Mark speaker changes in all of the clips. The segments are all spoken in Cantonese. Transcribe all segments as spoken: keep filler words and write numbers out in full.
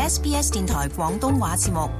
Speaker 1: S B S 電台廣東話節目。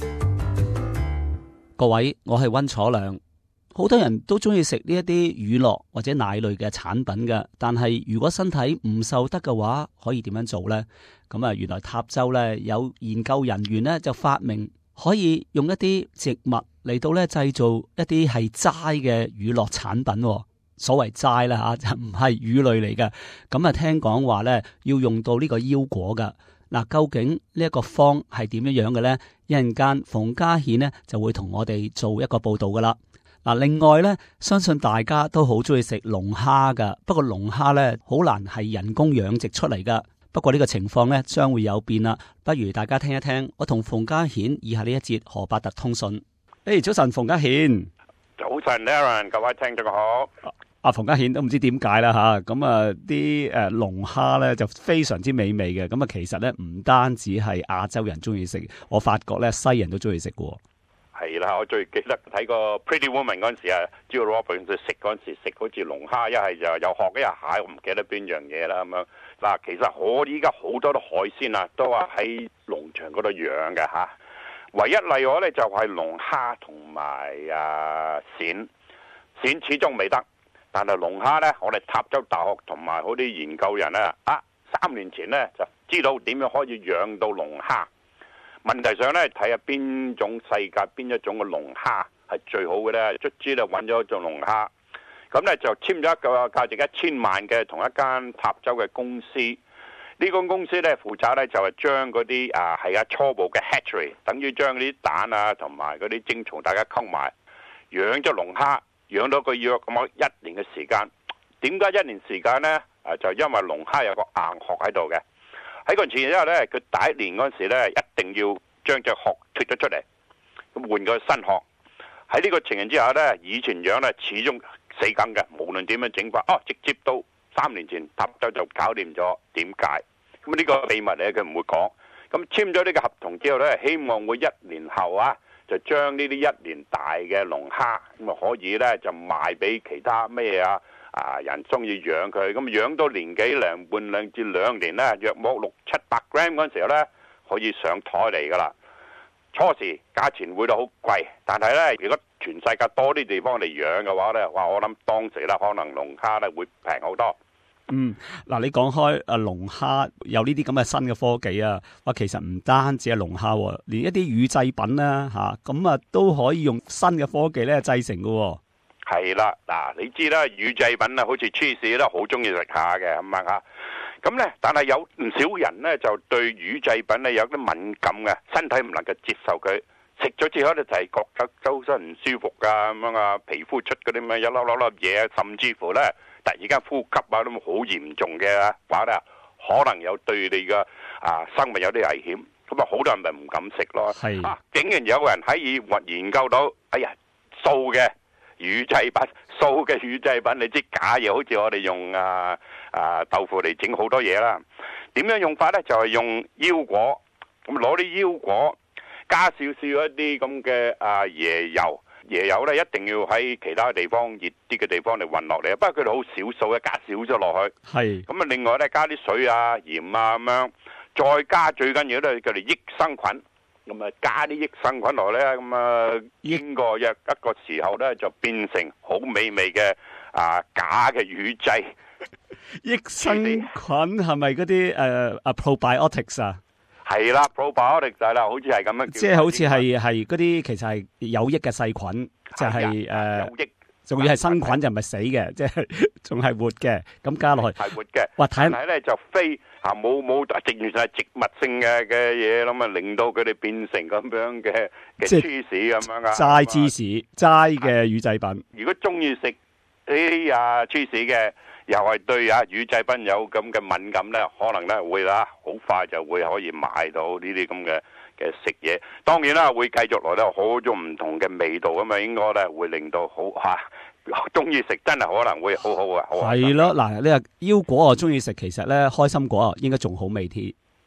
Speaker 2: 各位，我係溫楚良。好多人都中意食呢一啲乳酪或者奶類嘅產品嘅，但係如果身體唔受得嘅話，可以點樣做呢？咁啊，原來塔州咧有研究人員咧就發明可以用一啲植物嚟到咧製造一啲係齋嘅乳酪產品。所謂齋啦吓，就唔係乳類嚟嘅。咁啊，聽講話咧要用到呢個腰果噶。嗱，究竟呢一個方係點樣樣嘅呢？一陣間馮嘉顯呢就會同我哋做一個報道噶啦。嗱，另外呢，相信大家都好中意食龍蝦噶，不過龍蝦呢好難係人工養殖出嚟噶。不過呢個情況呢將會有變啦。不如大家聽一聽我同馮嘉顯以下呢一節荷伯特通訊。誒，早晨，馮嘉顯。
Speaker 3: 早晨 Aaron， 各位聽眾好。
Speaker 2: 阿馮嘉顯都唔知點解啦吓，咁啊啲誒龍蝦咧就非常之美味嘅，咁啊其實咧唔單止係亞洲人中意食，我發覺咧西人都中意食嘅。
Speaker 3: 係啦，我最記得睇個 Pretty Woman 嗰陣時啊 Julia Roberts 食嗰陣時食好似龍蝦，一係就有殼一係蟹，我唔記得邊樣嘢啦咁樣。嗱，其實我依家好多啲海鮮啊，都係喺農場嗰度養嘅吓。唯一例外咧就係龍蝦同埋啊鱔，鱔始終未得。但係龍蝦呢，我哋塔州大學同埋好啲研究人呢，啊，三年前呢就知道點樣可以養到龍蝦。問題上呢，睇下邊種世界邊一種嘅龍蝦係最好嘅呢，卒之就揾咗一種龍蝦。咁呢就簽咗一個價值一千萬嘅同一間塔州嘅公司。呢間公司呢負責呢就係將嗰啲啊係啊初步嘅 hatchery， 等於將啲蛋啊同埋嗰啲精蟲大家溝埋，養咗龍蝦。養到佢約咁樣一年嘅時間，點解一年時間呢？啊，就因為龍蝦有個硬殼喺度嘅。喺個前提之下呢，佢第一年嗰陣時呢，一定要將隻殼脫咗出嚟，咁換個新殼。喺呢個情形之下呢，以前養呢始終死梗嘅，無論點樣整法，哦，直接到三年前塔州就搞掂咗。點解？咁呢個秘密呢，佢唔會講。咁簽咗呢個合同之後呢，希望會一年後啊。就將呢啲一年大嘅龍蝦咁啊，可以咧就賣俾其他咩啊啊人中意養佢，咁養到年幾零半兩至兩年咧，約莫六七百 gram 嗰陣時候咧，可以上台嚟噶啦。初時價錢會到好貴，但係咧如果全世界多啲地方嚟養嘅話咧，哇！我諗當時咧可能龍蝦咧會平好多。
Speaker 2: 嗯，嗱，你講開啊，龍蝦有呢啲咁嘅新嘅科技啊，話其實唔單止係龍蝦，連一啲乳製品啦吓，咁啊都可以用新嘅科技咧製成嘅。係
Speaker 3: 啦，嗱，你知啦，乳製品啊，好似 cheese 都好中意食下嘅，咁啊吓。咁咧，但係有唔少人咧就對乳製品咧有啲敏感嘅，身體唔能夠接受佢，食咗之後咧就係覺得周身唔舒服噶，咁樣啊，皮膚出嗰啲咩一粒粒粒嘢，甚至乎咧。突然間呼吸啊，都好嚴重嘅話咧，可能有對你嘅啊生命有啲危險，咁啊好多人咪唔敢食咯。係啊，竟然有個人喺研究到，哎呀，素嘅乳製品，素嘅乳製品，你知假嘢，好似我哋用啊啊豆腐嚟整好多嘢啦。點樣用法咧？就係、是、用腰果，咁攞啲腰果，加少少一啲咁嘅啊椰油。椰油咧一定要喺其他地方熱啲嘅地方嚟運落嚟，不過佢哋好少數嘅，加少咗落去。係咁啊，另外咧加啲水啊、鹽啊咁樣，再加最緊要咧佢哋益生菌，咁啊加啲益生菌落咧，咁啊經過一一個時候咧就變成好美味嘅啊假嘅乳製。益生菌係咪嗰啲誒啊 probiotics 啊？係啦 probiotics 就係啦，好似係咁樣叫。即係好似係係嗰啲其實係有益嘅細菌，就係誒有益，仲要係生菌就唔係死嘅，即係仲係活嘅，咁加落去係活嘅。哇！睇睇咧就非啊冇冇，直完全係植物性嘅嘅嘢，咁啊令到佢哋變成咁樣嘅嘅芝士咁樣啊。齋芝士，齋嘅乳製品。如果中意食呢啲啊芝士嘅。又係對啊乳製品有咁嘅敏感咧，可能咧會啦，好快就會可以買到呢啲咁嘅嘅食嘢。當然啦，會繼續來到好種唔同嘅味道咁啊，應該咧會令到好嚇中意食，真係可能會好好啊！係咯，嗱，你話腰果我中意食，其實咧開心果啊應該仲好味啲。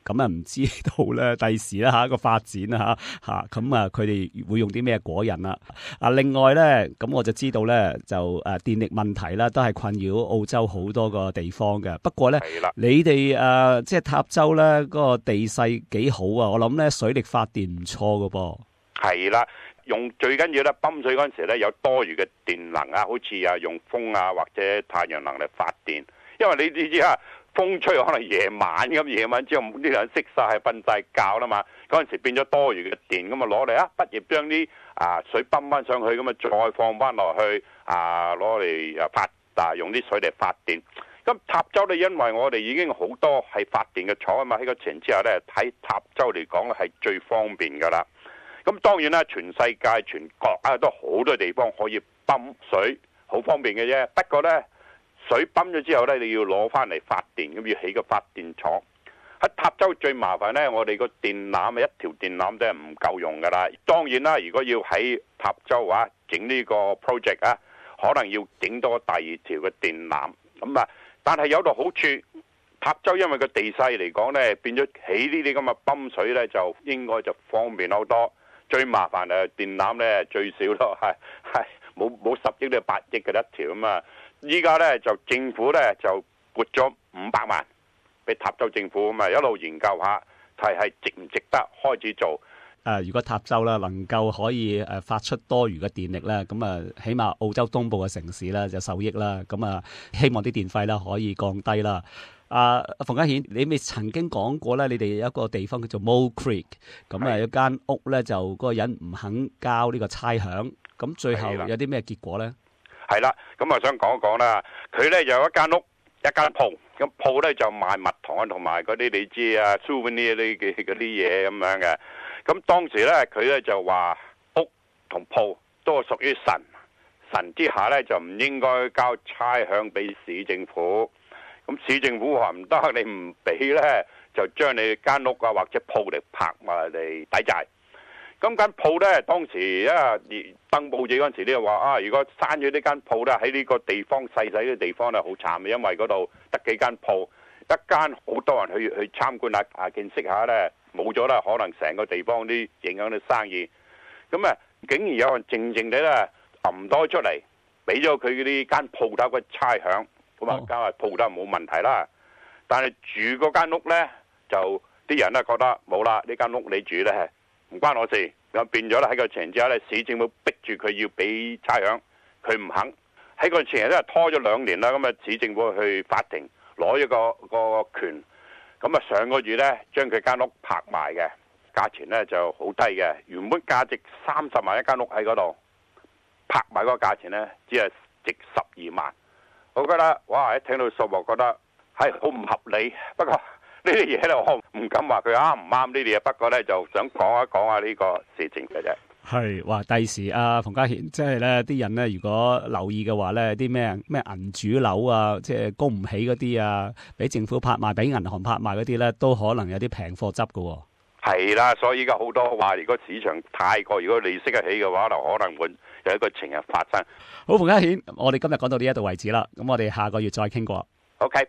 Speaker 2: 咁啊唔知道咧第時咧嚇個發展啊嚇咁啊佢哋會用啲咩果仁啦？啊另外咧咁我就知道咧就誒電力問題啦，都係困擾澳洲好多個地方嘅。不過咧，你哋誒、呃、即係塔州咧嗰、那個地勢幾好啊！我諗咧水力發電唔錯噶噃。係
Speaker 3: 啦，用最緊要咧泵水嗰陣時咧有多餘嘅電能啊，好似啊用風啊或者太陽能嚟發電。因為你你知啊，風吹可能夜晚咁，夜晚之後啲人熄晒係瞓晒覺啦嘛，嗰陣時變咗多餘嘅電，咁啊攞嚟啊，不如將啲啊水泵翻上去，咁啊再放翻落去啊攞嚟啊發啊用啲水嚟發電。咁塔州咧，因為我哋已經好多係發電嘅廠啊嘛，喺個情之下咧，喺塔州嚟講咧係最方便噶啦。咁當然啦，全世界全國啊都好多地方可以泵水，好方便嘅啫。不過咧，水泵咗之後咧，你要攞翻嚟發電，咁要起個發電廠。喺塔州最麻煩咧，我哋個電纜啊，一條電纜都係唔夠用噶啦。當然啦，如果要喺塔州啊整呢個 project 啊，可能要整多第二條嘅電纜。咁啊，但係有個好處，塔州因為個地勢嚟講咧，變咗起呢啲咁嘅泵水咧，就應該就方便好多。最麻煩誒電纜咧最少咯，係係冇冇十億都八億嘅一條啊嘛。依家咧就政府咧就撥咗五百萬俾塔州政府，咁啊一路研究下睇係值唔值得開始做。誒、呃，如果塔州啦能夠可以誒發出多餘嘅電力咧，咁啊起碼澳洲東部嘅城市咧就受益啦。咁啊希望啲電費咧可以降低啦。啊，馮家顯，你咪曾經講過咧，你哋有一個地方叫做 Mole Creek， 咁啊有間屋咧就嗰個人唔肯交呢個差餉，咁最後有啲咩結果咧？係啦，咁啊想講一講啦，佢咧有一間屋，一間鋪，咁鋪咧就賣蜜糖同埋嗰啲你知啊 souvenir 呢嘅嗰啲嘢咁樣嘅。咁當時咧佢咧就話屋同鋪都係屬於神，神之下咧就唔應該交差餉俾市政府。咁市政府話唔得，你唔俾咧，就將你間屋啊或者鋪嚟拍埋嚟抵債。咁間鋪咧，當時啊登報紙嗰陣時咧話啊，如果閂咗呢間鋪咧，喺呢個地方細細嘅地方咧，好慘嘅，因為嗰度得幾間鋪，一間好多人去去參觀啊啊見識下咧，冇咗啦，可能成個地方啲影響到生意。咁啊，竟然有人靜靜地咧揞多出嚟，俾咗佢嗰啲間鋪頭嘅差餉。咁啊，梗係鋪得冇問題啦。但係住嗰間屋咧，就啲人咧覺得冇啦，呢間屋你住咧唔關我事。咁變咗咧喺個情之下咧，市政府逼住佢要俾差餉，佢唔肯。喺個情咧拖咗兩年啦，咁啊市政府去法庭攞咗個個權。咁啊上個月咧將佢間屋拍賣嘅價錢咧就好低嘅，原本價值三十萬一間屋喺嗰度，拍賣嗰個價錢咧只係值十二萬。我覺得哇！一聽到數目覺得係好唔合理。不過呢啲嘢咧，我唔敢話佢啱唔啱呢啲嘢。不過咧，就想講一講下呢個事情嘅啫。係話第時啊，馮家顯，即係咧啲人咧，如果留意嘅話咧，啲咩咩銀主樓啊，即係供唔起嗰啲啊，俾政府拍賣、俾銀行拍賣嗰啲咧，都可能有啲平貨執㗎喎。係啦，所以而家好多話，如果市場太過，如果利息得起嘅話，就可能會有一個情形發生。好，馮家顯，我哋今日講到呢一度為止啦。咁我哋下個月再傾過。OK。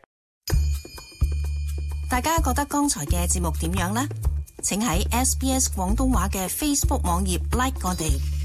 Speaker 1: 大家覺得剛才嘅節目點樣呢？請喺 S B S 廣東話嘅 Facebook 網頁 like 我哋。